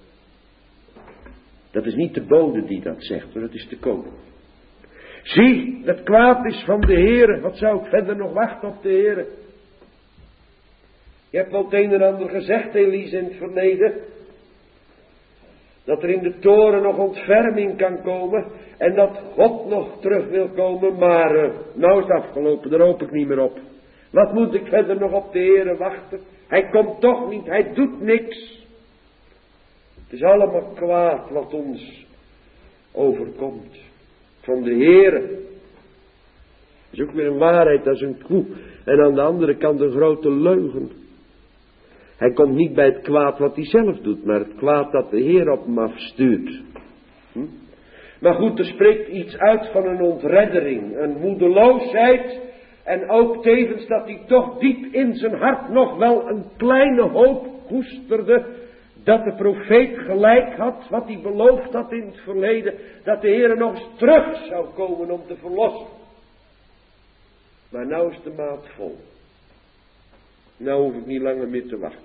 A: Dat is niet de bode die dat zegt, maar dat is de koning. Zie, dat kwaad is van de Heere. Wat zou ik verder nog wachten op de Heere? Je hebt wel het een en ander gezegd, Elise, in het verleden. Dat er in de toren nog ontferming kan komen. En dat God nog terug wil komen. Maar uh, nou is het afgelopen, daar hoop ik niet meer op. Wat moet ik verder nog op de Heere wachten? Hij komt toch niet, hij doet niks. Het is allemaal kwaad wat ons overkomt. Van de Heere. Het is ook weer een waarheid als een koe. En aan de andere kant een grote leugen. Hij komt niet bij het kwaad wat hij zelf doet, maar het kwaad dat de Heer op hem afstuurt. Hm? Maar goed, er spreekt iets uit van een ontreddering, een moedeloosheid. En ook tevens dat hij toch diep in zijn hart nog wel een kleine hoop koesterde. Dat de profeet gelijk had, wat hij beloofd had in het verleden. Dat de Heer nog eens terug zou komen om te verlossen. Maar nou is de maat vol. Nou hoef ik niet langer meer te wachten.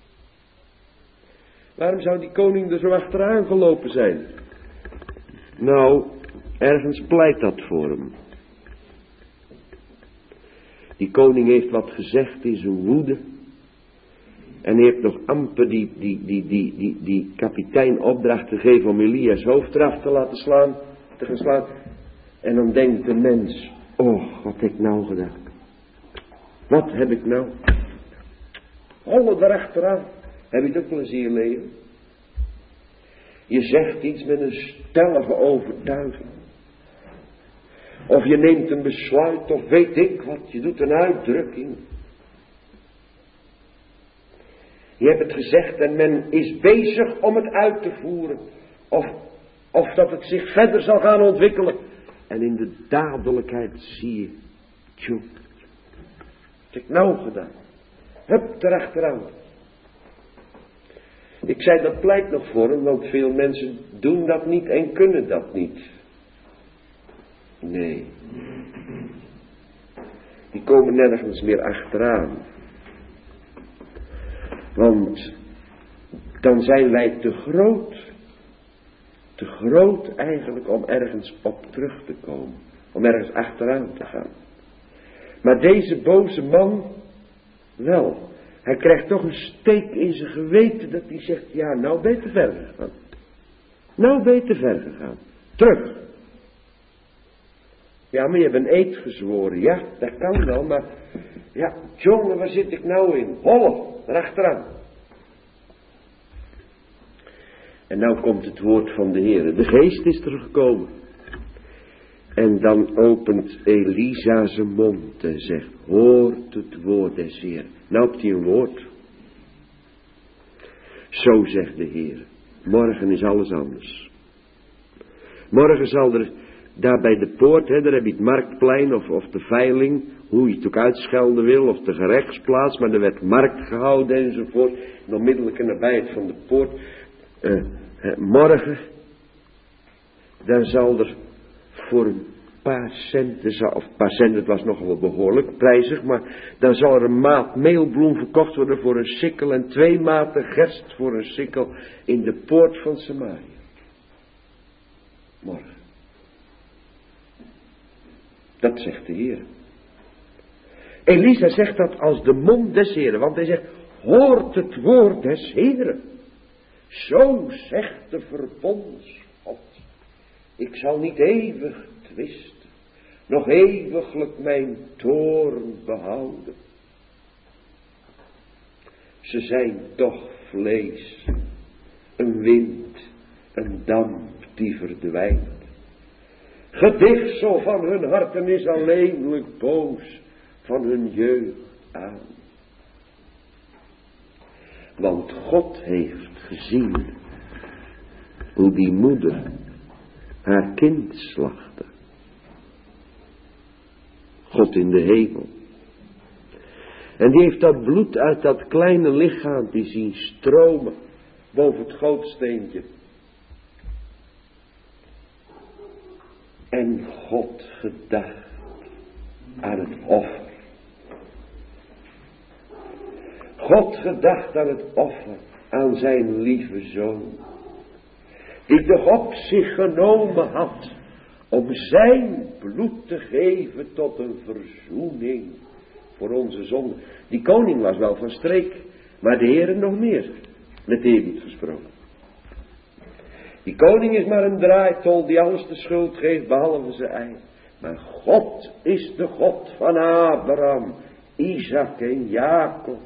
A: Waarom zou die koning er zo achteraan gelopen zijn? Nou, ergens pleit dat voor hem. Die koning heeft wat gezegd in zijn woede. En hij heeft nog amper die, die, die, die, die, die kapitein opdracht gegeven om Elia's hoofd eraf te laten slaan. Te gaan slaan. En dan denkt de mens, oh, wat heb ik nou gedaan? Wat heb ik nou? Hollen erachteraan. Heb je het ook wel eens in je leven? Je zegt iets met een stellige overtuiging. Of je neemt een besluit, of weet ik wat. Je doet een uitdrukking. Je hebt het gezegd en men is bezig om het uit te voeren. Of, of dat het zich verder zal gaan ontwikkelen. En in de dadelijkheid zie je. Tjoe. Wat heb ik nou gedaan? Hup, erachteraan. Ik zei dat pleit nog voor hem, want veel mensen doen dat niet en kunnen dat niet. Nee. die komen nergens meer achteraan. Want dan zijn wij te groot. Te groot eigenlijk om ergens op terug te komen. Om ergens achteraan te gaan. Maar deze boze man, wel, hij krijgt toch een steek in zijn geweten dat hij zegt, ja, nou ben je te ver gegaan. Nou ben je te ver gegaan. Terug. Ja, maar je hebt een eed gezworen. Ja, dat kan wel, maar ja, jongen, waar zit ik nou in? Hollen, erachteraan. En nou komt het woord van de Heer. De geest is er gekomen. En dan opent Elisa zijn mond en zegt, hoort het woord des Heer. Nou hebt hij een woord. Zo zegt de Heer. Morgen is alles anders. Morgen zal er, daar bij de poort, hè, daar heb je het marktplein of, of de veiling, hoe je het ook uitschelden wil, of de gerechtsplaats, maar er werd markt gehouden enzovoort. In onmiddellijke nabijheid van de poort. Uh, uh, morgen, dan zal er voor een paar centen, of een paar centen, het was nogal wel behoorlijk prijzig, maar dan zal er een maat meelbloem verkocht worden voor een sikkel en twee maten gerst voor een sikkel in de poort van Samaria. Morgen. Dat zegt de Heer. Elisa zegt dat als de mond des Heren, want hij zegt, hoort het woord des Heren. Zo zegt de verbondsgod. Ik zal niet eeuwig twisten, nog eeuwiglijk mijn toorn behouden. Ze zijn toch vlees, een wind, een damp die verdwijnt. Gedichtsel van hun harten is alleenlijk boos van hun jeugd aan. Want God heeft gezien hoe die moeder haar kind slachtte. God in de hemel. En die heeft dat bloed uit dat kleine lichaampje zien stromen boven het gootsteentje. En God gedacht aan het offer. God gedacht aan het offer, aan zijn lieve zoon. Die toch op zich genomen had om zijn bloed te geven tot een verzoening voor onze zonde. Die koning was wel van streek, maar de Heer nog meer, met eerbied gesproken. Die koning is maar een draaitol die alles de schuld geeft behalve zijn eigen. Maar God is de God van Abraham, Isaac en Jacob.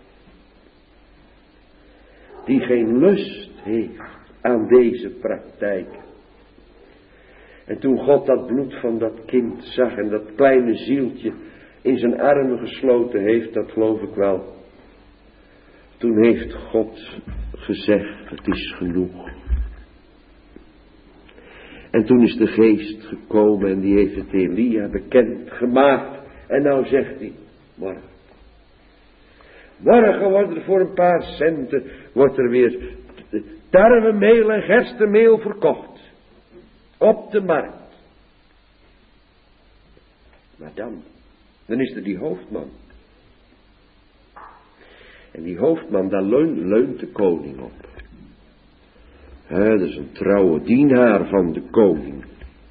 A: Die geen lust heeft aan deze praktijk. En toen God dat bloed van dat kind zag en dat kleine zieltje in zijn armen gesloten heeft, dat geloof ik wel. Toen heeft God gezegd, het is genoeg. En toen is de geest gekomen en die heeft het Elia bekend gemaakt. En nou zegt hij, morgen. Morgen wordt er voor een paar centen, wordt er weer tarwemeel en gerstenmeel verkocht. Op de markt. Maar dan, dan is er die hoofdman. En die hoofdman, daar leunt, leunt de koning op. He, dat is een trouwe dienaar van de koning.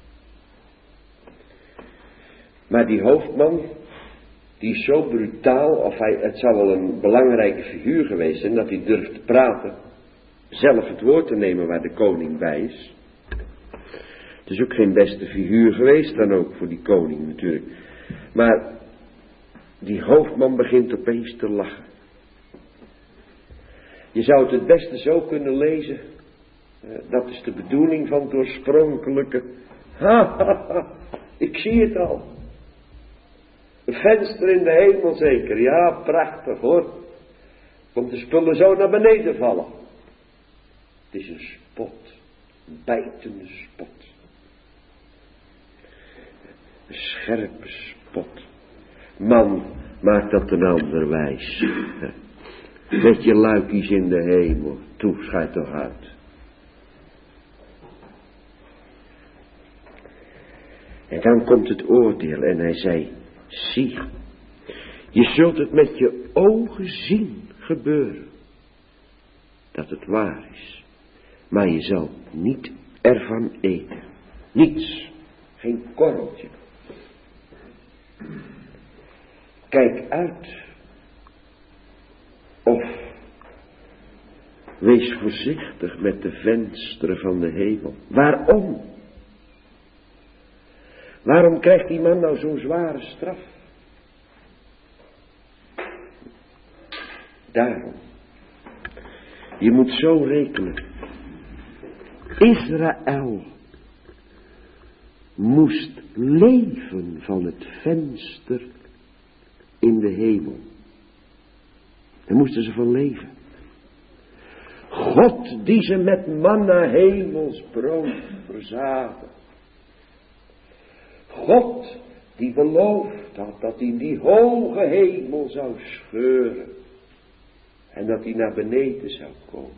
A: Maar die hoofdman, die is zo brutaal, of hij, het zou wel een belangrijke figuur geweest zijn, dat hij durft te praten, zelf het woord te nemen waar de koning bij is. Het is ook geen beste figuur geweest dan ook voor die koning natuurlijk. Maar die hoofdman begint opeens te lachen. Je zou het het beste zo kunnen lezen. Dat is de bedoeling van het oorspronkelijke. Ha, ha, ha, ik zie het al. Een venster in de hemel zeker. Ja, prachtig hoor. Komt de spullen zo naar beneden vallen. Het is een spot. Een bijtende spot. Een scherpe spot. Man, maak dat een ander wijs. Met je luikjes in de hemel. Toe, schijt toch uit. En dan komt het oordeel en hij zei, zie, Je zult het met je ogen zien gebeuren. Dat het waar is. Maar je zal niet ervan eten. Niets. Geen korreltje. Kijk uit. Of wees voorzichtig met de vensteren van de hemel. Waarom? Waarom krijgt die man nou zo'n zware straf? Daarom. Je moet zo rekenen. Israël moest leven van het venster in de hemel. Daar moesten ze van leven. God die ze met manna hemels brood verzadigde. God die beloofd had dat hij in die hoge hemel zou scheuren. En dat hij naar beneden zou komen.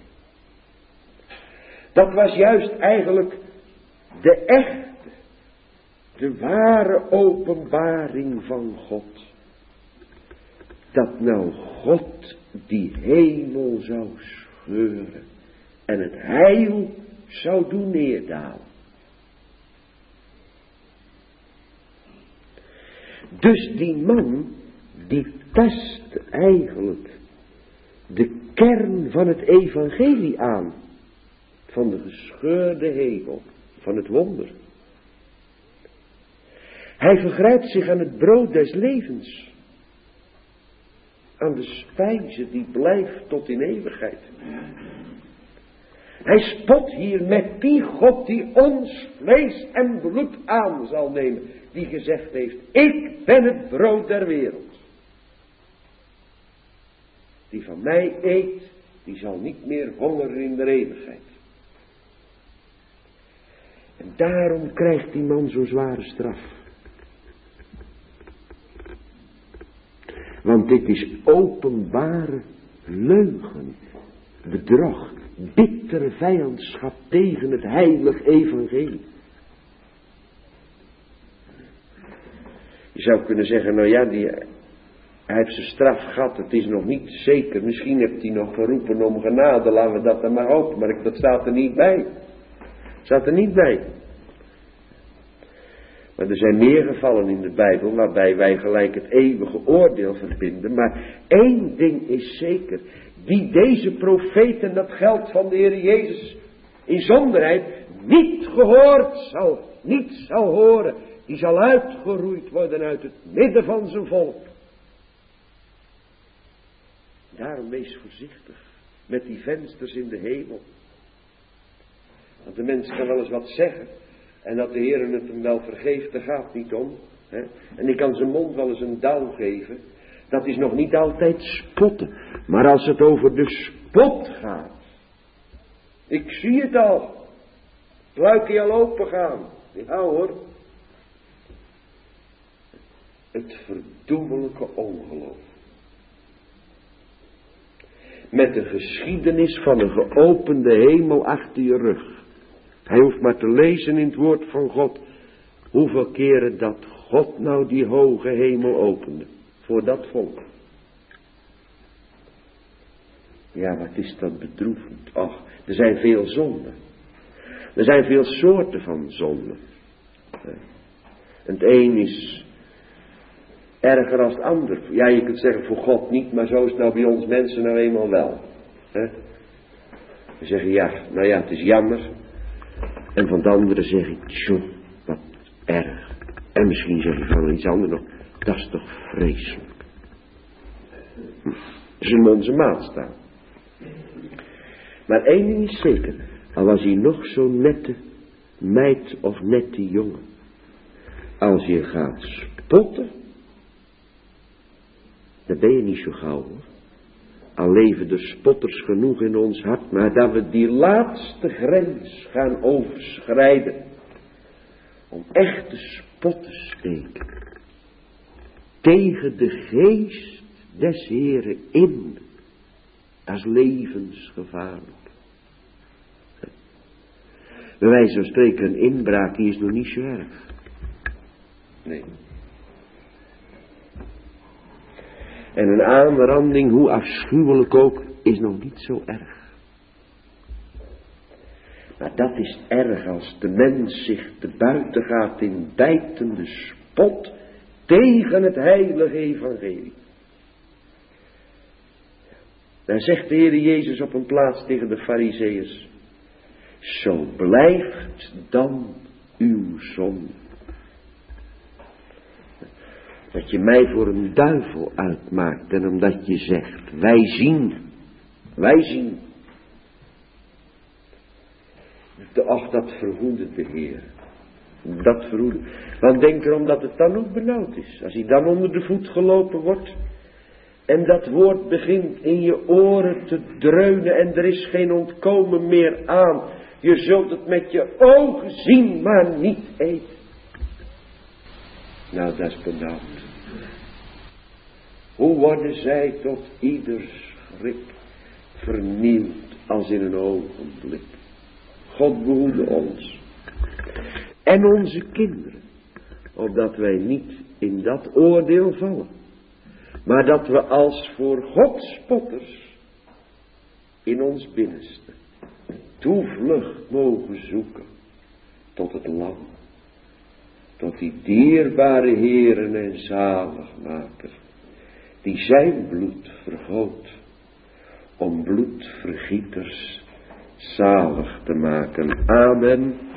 A: Dat was juist eigenlijk de echte, de ware openbaring van God. Dat nou God die hemel zou scheuren en het heil zou doen neerdalen. Dus die man die tast eigenlijk de kern van het evangelie aan. Van de gescheurde hemel, van het wonder. Hij vergrijpt zich aan het brood des levens. Aan de spijze die blijft tot in eeuwigheid. Hij spot hier met die God die ons vlees en bloed aan zal nemen. Die gezegd heeft, ik ben het brood der wereld. Die van mij eet, die zal niet meer hongeren in de eeuwigheid. En daarom krijgt die man zo'n zware straf. Want dit is openbare leugen, bedrog, bittere vijandschap tegen het heilig evangelie. Je zou kunnen zeggen, nou ja, die, hij heeft zijn straf gehad, het is nog niet zeker. Misschien heeft hij nog geroepen om genade, laten we dat dan maar hopen. Maar dat staat er niet bij. Staat er niet bij. Maar er zijn meer gevallen in de Bijbel waarbij wij gelijk het eeuwige oordeel verbinden. Maar één ding is zeker. Die deze profeten, dat geldt van de Heer Jezus in zonderheid, niet gehoord zal, niet zal horen. Die zal uitgeroeid worden uit het midden van zijn volk. Daarom wees voorzichtig met die vensters in de hemel. Want de mens kan wel eens wat zeggen. En dat de Heer het hem wel vergeeft, daar gaat niet om. Hè? En die kan zijn mond wel eens een douw geven. Dat is nog niet altijd spotten. Maar als het over de spot gaat. Ik zie het al. Het luikje al open gaan. Ja hoor. Het verdoemelijke ongeloof. Met de geschiedenis van een geopende hemel achter je rug. Hij hoeft maar te lezen in het woord van God. Hoeveel keren dat God nou die hoge hemel opende. Voor dat volk. Ja, wat is dat bedroevend. Och, er zijn veel zonden. Er zijn veel soorten van zonden. Het een is erger dan het ander. Ja, je kunt zeggen voor God niet, maar zo is het nou bij ons mensen nou eenmaal wel. We zeggen ja, nou ja, het is jammer. En van de anderen zeg ik, tjoh, wat erg. En misschien zeg je van iets anders nog, dat is toch vreselijk. Hm. Dat is in onze maatstaaf. Maar één ding is zeker, al was hij nog zo'n nette meid of nette jongen. Als je gaat spotten, dan ben je niet zo gauw hoor. Al leven de spotters genoeg in ons hart, maar dat we die laatste grens gaan overschrijden. Om echte spot te steken. Tegen de geest des Heren in. Dat is levensgevaarlijk. Bij wijze van spreken een inbraak, die is nog niet zo erg. Nee. En een aanranding, hoe afschuwelijk ook, is nog niet zo erg. Maar dat is erg als de mens zich te buiten gaat in bijtende spot tegen het heilige evangelie. Daar zegt de Heer Jezus op een plaats tegen de Farizeeërs: zo blijft dan uw zonde. Dat je mij voor een duivel uitmaakt en omdat je zegt, wij zien, wij zien. Och, dat verhoede de Heer. Dat verhoede. Want denk erom dat het dan ook benauwd is. Als hij dan onder de voet gelopen wordt. En dat woord begint in je oren te dreunen. En er is geen ontkomen meer aan. Je zult het met je ogen zien, maar niet eten. Nou, dat is benauwd. Hoe worden zij tot ieders schrik vernield als in een ogenblik. God behoede ons. En onze kinderen. Opdat wij niet in dat oordeel vallen. Maar dat we als voor God spotters in ons binnenste toevlucht mogen zoeken tot het lam. Tot die dierbare Heeren en zaligmaker. Die zijn bloed vergoot. Om bloedvergieters zalig te maken. Amen.